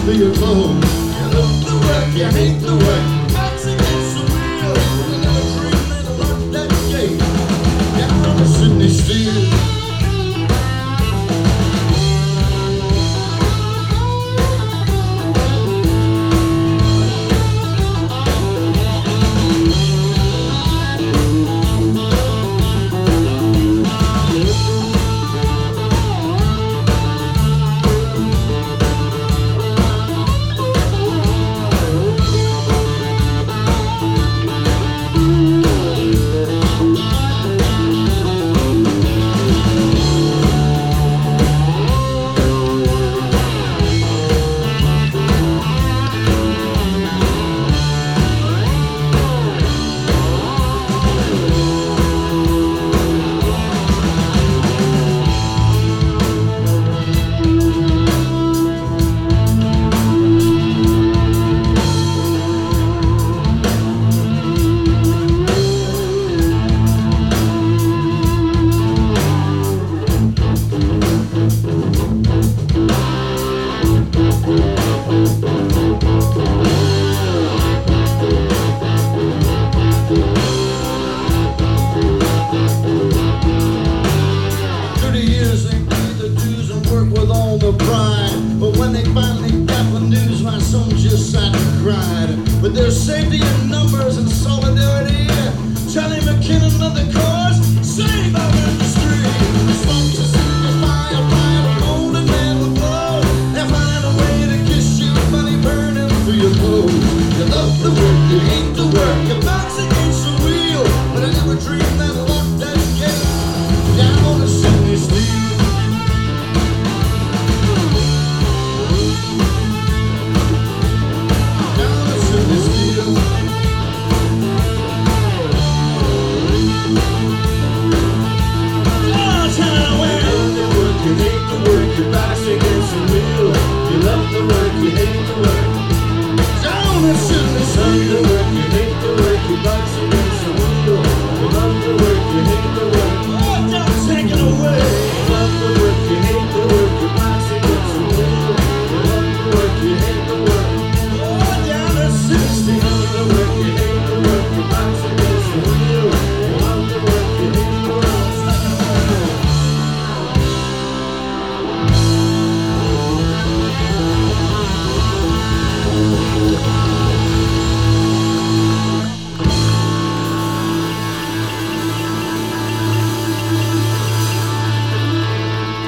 to your clothes. You love the work, you hate the work. Backs against the wheel. You never dream that I lock that gate. Down to Sydney Steel. But when they finally got the news, my son just sat and cried. But there's safety in numbers and solidarity. Charlie McKinnon and the cause, save our industry. The smoke to signify a fire, old and man will blow. They find a way to kiss you, money burning through your clothes. You love the work, you hate the work. Your back's against the wheel, but I never dreamed that I locked that gate. Down to Sydney Steel. You hate the work, your back's against the wheel.